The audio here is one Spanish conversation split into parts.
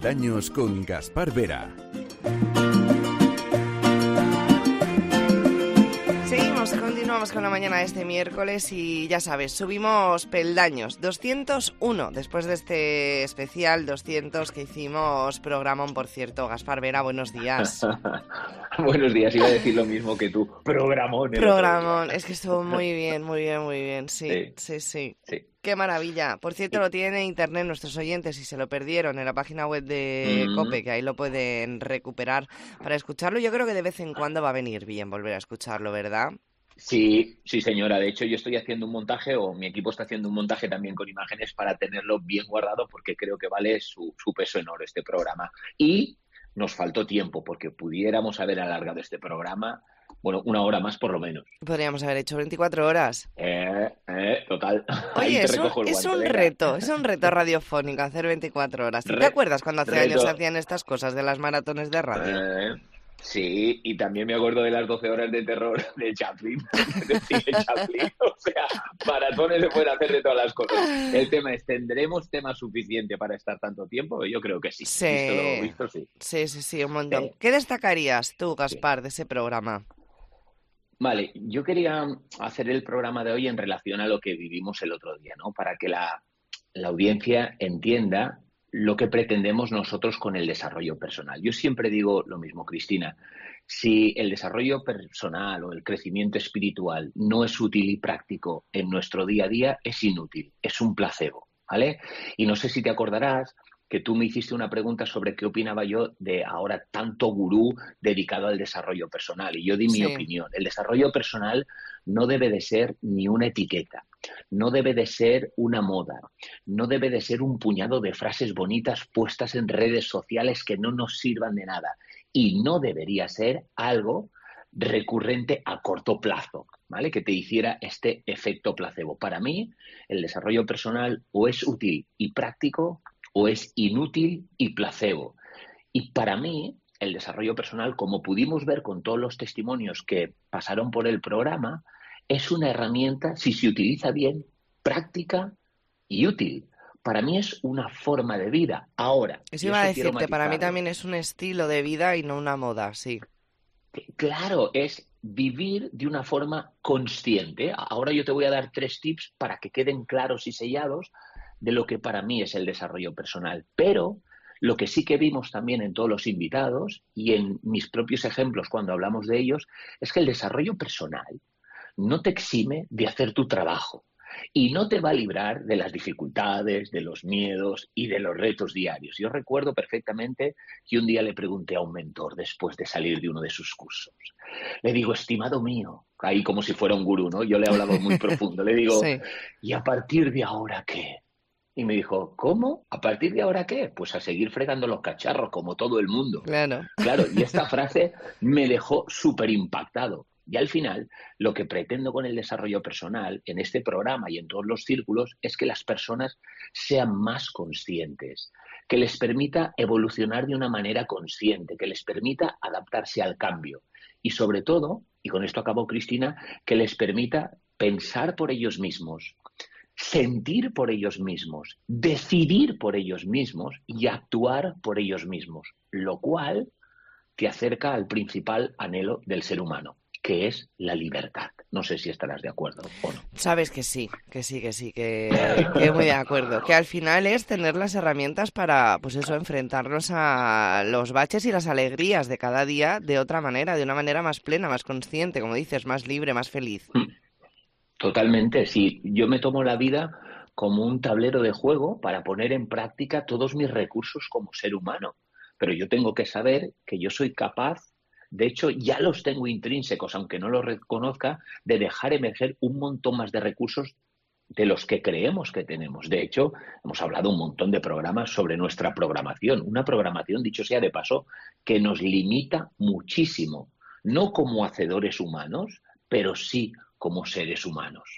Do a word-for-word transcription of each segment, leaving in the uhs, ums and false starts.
Peldaños con Gaspar Vera. Seguimos, continuamos con la mañana de este miércoles y ya sabes, subimos peldaños, doscientos uno, después de este especial doscientos que hicimos programón, por cierto. Gaspar Vera, buenos días. Buenos días, iba a decir lo mismo que tú, programón. Programón, es que estuvo muy bien, muy bien, muy bien, sí, sí, sí. sí. sí. Qué maravilla. Por cierto, lo tienen en internet nuestros oyentes, si se lo perdieron, en la página web de Mm. COPE, que ahí lo pueden recuperar para escucharlo. Yo creo que de vez en cuando va a venir bien volver a escucharlo, ¿verdad? Sí, sí señora. De hecho, yo estoy haciendo un montaje, o mi equipo está haciendo un montaje también con imágenes para tenerlo bien guardado, porque creo que vale su, su peso en oro este programa. Y nos faltó tiempo, porque pudiéramos haber alargado este programa, bueno, una hora más por lo menos. Podríamos haber hecho veinticuatro horas. Eh, eh, total. Ahí Oye, te es un, recojo el es guante, un venga. reto, es un reto radiofónico hacer veinticuatro horas. ¿Tú te Re- acuerdas cuando hace reto. años se hacían estas cosas de las maratones de radio? Eh, sí, y también me acuerdo de las doce horas de terror de Chaplin, de cine Chaplin. O sea, maratones se pueden hacer de todas las cosas. El tema es, ¿tendremos tema suficiente para estar tanto tiempo? Yo creo que sí. Sí, Visto lo visto, sí. sí, sí, sí, un montón. Sí. ¿Qué destacarías tú, Sí. Gaspar, de ese programa? Vale, yo quería hacer el programa de hoy en relación a lo que vivimos el otro día, ¿no? Para que la, la audiencia entienda lo que pretendemos nosotros con el desarrollo personal. Yo siempre digo lo mismo, Cristina. Si el desarrollo personal o el crecimiento espiritual no es útil y práctico en nuestro día a día, es inútil, es un placebo, ¿vale? Y no sé si te acordarás que tú me hiciste una pregunta sobre qué opinaba yo de ahora tanto gurú dedicado al desarrollo personal. Y yo di mi Sí. opinión. El desarrollo personal no debe de ser ni una etiqueta, no debe de ser una moda, no debe de ser un puñado de frases bonitas puestas en redes sociales que no nos sirvan de nada. Y no debería ser algo recurrente a corto plazo, ¿vale? Que te hiciera este efecto placebo. Para mí, el desarrollo personal o es útil y práctico o es inútil y placebo. Y para mí, el desarrollo personal, como pudimos ver con todos los testimonios que pasaron por el programa, es una herramienta, si se utiliza bien, práctica y útil. Para mí es una forma de vida. Ahora, Eso y iba a eso quiero decirte, para mí matizarlo. también es un estilo de vida y no una moda, sí. Claro, es vivir de una forma consciente. Ahora yo te voy a dar tres tips para que queden claros y sellados de lo que para mí es el desarrollo personal. Pero lo que sí que vimos también en todos los invitados y en mis propios ejemplos cuando hablamos de ellos es que el desarrollo personal no te exime de hacer tu trabajo y no te va a librar de las dificultades, de los miedos y de los retos diarios. Yo recuerdo perfectamente que un día le pregunté a un mentor después de salir de uno de sus cursos. Le digo, estimado mío, ahí como si fuera un gurú, ¿no? Yo le hablaba muy profundo. Le digo, Sí. ¿y a partir de ahora qué? Y me dijo, ¿cómo? ¿A partir de ahora qué? Pues a seguir fregando los cacharros como todo el mundo. Claro. Claro, y esta frase me dejó súper impactado. Y al final, lo que pretendo con el desarrollo personal en este programa y en todos los círculos es que las personas sean más conscientes, que les permita evolucionar de una manera consciente, que les permita adaptarse al cambio y sobre todo, y con esto acabó Cristina, que les permita pensar por ellos mismos, sentir por ellos mismos, decidir por ellos mismos y actuar por ellos mismos, lo cual te acerca al principal anhelo del ser humano, que es la libertad. No sé si estarás de acuerdo o no. Sabes que sí, que sí, que sí, que, que muy de acuerdo. Que al final es tener las herramientas para, pues eso, enfrentarnos a los baches y las alegrías de cada día de otra manera, de una manera más plena, más consciente, como dices, más libre, más feliz. Totalmente, sí. Yo me tomo la vida como un tablero de juego para poner en práctica todos mis recursos como ser humano. Pero yo tengo que saber que yo soy capaz, de hecho ya los tengo intrínsecos, aunque no los reconozca, de dejar emerger un montón más de recursos de los que creemos que tenemos. De hecho, hemos hablado un montón de programas sobre nuestra programación. Una programación, dicho sea de paso, que nos limita muchísimo. No como hacedores humanos, pero sí como seres humanos.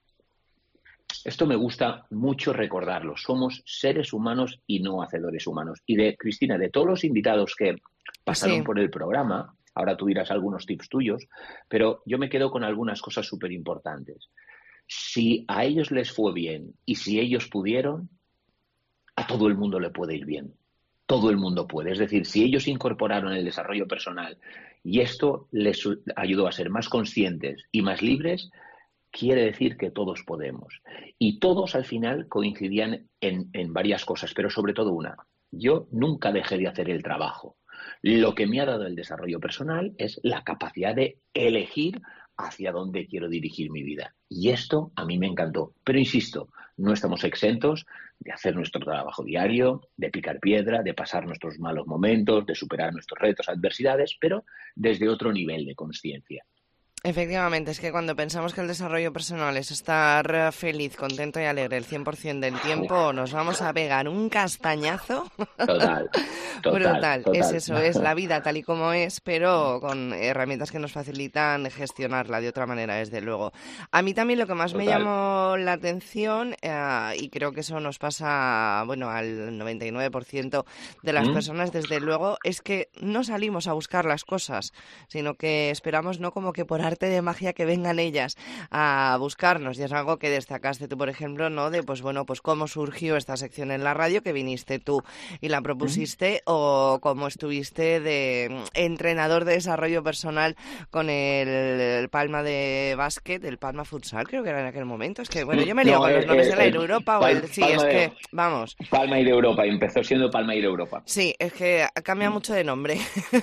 Esto me gusta mucho recordarlo. Somos seres humanos y no hacedores humanos. Y de Cristina, de todos los invitados que pasaron Sí. por el programa, ahora tú dirás algunos tips tuyos, pero yo me quedo con algunas cosas súper importantes. Si a ellos les fue bien y si ellos pudieron, a todo el mundo le puede ir bien. todo el mundo puede. Es decir, si ellos incorporaron el desarrollo personal y esto les ayudó a ser más conscientes y más libres, quiere decir que todos podemos. Y todos al final coincidían en, en varias cosas, pero sobre todo una. Yo nunca dejé de hacer el trabajo. Lo que me ha dado el desarrollo personal es la capacidad de elegir hacia dónde quiero dirigir mi vida. Y esto a mí me encantó. Pero insisto, no estamos exentos de hacer nuestro trabajo diario, de picar piedra, de pasar nuestros malos momentos, de superar nuestros retos, adversidades, pero desde otro nivel de consciencia. Efectivamente, es que cuando pensamos que el desarrollo personal es estar feliz, contento y alegre el cien por ciento del tiempo, nos vamos a pegar un castañazo. Total, total, brutal. Total. Es eso, es la vida tal y como es, pero con herramientas que nos facilitan gestionarla de otra manera, desde luego. A mí también lo que más total. me llamó la atención, eh, y creo que eso nos pasa, bueno, al noventa y nueve por ciento de las ¿Mm? personas, desde luego, es que no salimos a buscar las cosas, sino que esperamos, no como que por arte de magia que vengan ellas a buscarnos, y es algo que destacaste tú, por ejemplo, ¿no? De, pues bueno, pues cómo surgió esta sección en la radio, que viniste tú y la propusiste, ¿Mm? o cómo estuviste de entrenador de desarrollo personal con el, el Palma de básquet, el Palma Futsal, creo que era en aquel momento. Es que, bueno, yo me lío no, con eh, los nombres eh, de la Air Europa, o el, sí, Palma es de, que, vamos. Palma Air Europa, empezó siendo Palma Air Europa. Sí, es que cambia mucho de nombre.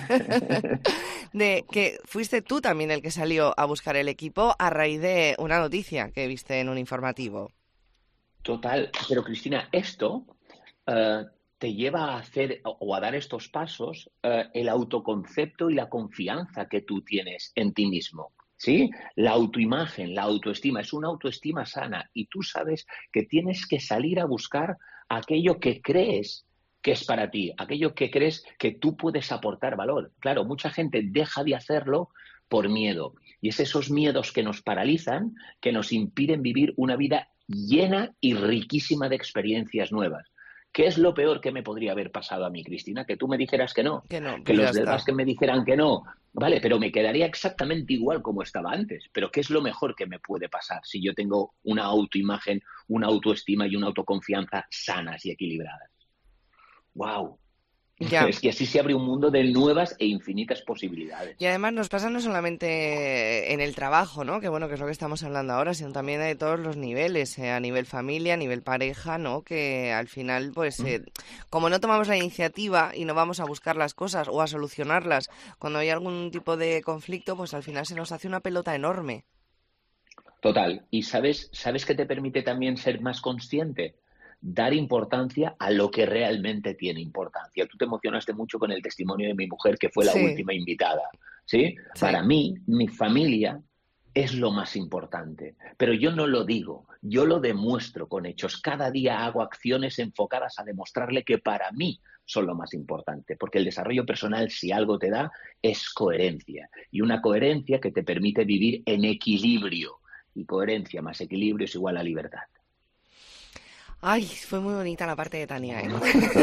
De que fuiste tú también el que salió a buscar el equipo a raíz de una noticia que viste en un informativo. Total, pero Cristina, esto uh, te lleva a hacer o a dar estos pasos uh, el autoconcepto y la confianza que tú tienes en ti mismo. ¿Sí? La autoimagen, la autoestima, es una autoestima sana y tú sabes que tienes que salir a buscar aquello que crees que es para ti, aquello que crees que tú puedes aportar valor. Claro, mucha gente deja de hacerlo por miedo. Y es esos miedos que nos paralizan, que nos impiden vivir una vida llena y riquísima de experiencias nuevas. ¿Qué es lo peor que me podría haber pasado a mí, Cristina? Que tú me dijeras que no, que, no, pues que los demás que me dijeran que no. Vale, pero me quedaría exactamente igual como estaba antes. Pero ¿qué es lo mejor que me puede pasar si yo tengo una autoimagen, una autoestima y una autoconfianza sanas y equilibradas? ¡Wow! Ya. Es que así se abre un mundo de nuevas e infinitas posibilidades. Y además nos pasa no solamente en el trabajo, ¿no? Que bueno, que es lo que estamos hablando ahora, sino también de todos los niveles, eh, a nivel familia, a nivel pareja, ¿no? Que al final, pues, eh, como no tomamos la iniciativa y no vamos a buscar las cosas o a solucionarlas cuando hay algún tipo de conflicto, pues al final se nos hace una pelota enorme. Total. ¿Y sabes, sabes qué te permite también ser más consciente? Dar importancia a lo que realmente tiene importancia. Tú te emocionaste mucho con el testimonio de mi mujer, que fue la sí. última invitada, ¿sí? ¿sí? Para mí, mi familia es lo más importante, pero yo no lo digo, yo lo demuestro con hechos. Cada día hago acciones enfocadas a demostrarle que para mí son lo más importante, porque el desarrollo personal, si algo te da, es coherencia, y una coherencia que te permite vivir en equilibrio, y coherencia más equilibrio es igual a libertad. Ay, fue muy bonita la parte de Tania, ¿eh?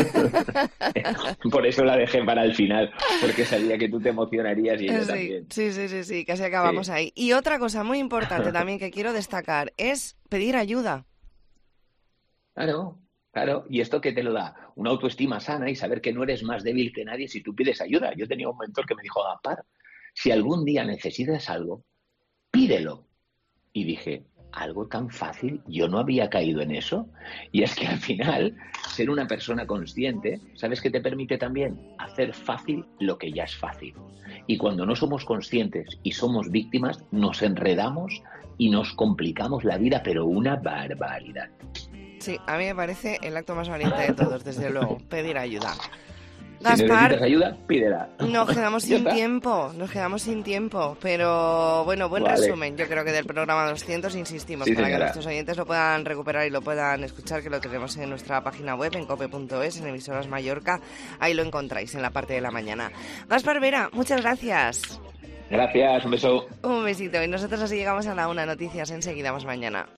Por eso la dejé para el final, porque sabía que tú te emocionarías y yo sí, también. Sí, sí, sí, sí, casi acabamos sí. ahí. Y otra cosa muy importante también que quiero destacar es pedir ayuda. Claro, claro. Y esto que te lo da una autoestima sana y saber que no eres más débil que nadie si tú pides ayuda. Yo tenía un mentor que me dijo, Gaspar, si algún día necesitas algo, pídelo. Y dije, algo tan fácil, yo no había caído en eso. Y es que al final, ser una persona consciente, ¿sabes qué te permite también? Hacer fácil lo que ya es fácil. Y cuando no somos conscientes y somos víctimas, nos enredamos y nos complicamos la vida, pero una barbaridad. Sí, a mí me parece el acto más valiente de todos, desde luego, pedir ayuda. Gaspar, si necesitas ayuda, pídela. Nos quedamos sin tiempo, nos quedamos sin tiempo, pero bueno, buen vale. resumen, yo creo que del programa doscientos, insistimos, sí, para señora. que nuestros oyentes lo puedan recuperar y lo puedan escuchar, que lo tenemos en nuestra página web, en cope punto es, en Emisoras Mallorca, ahí lo encontráis en la parte de la mañana. Gaspar Vera, muchas gracias. Gracias, un beso. Un besito, y nosotros así llegamos a la una, noticias enseguida, más mañana.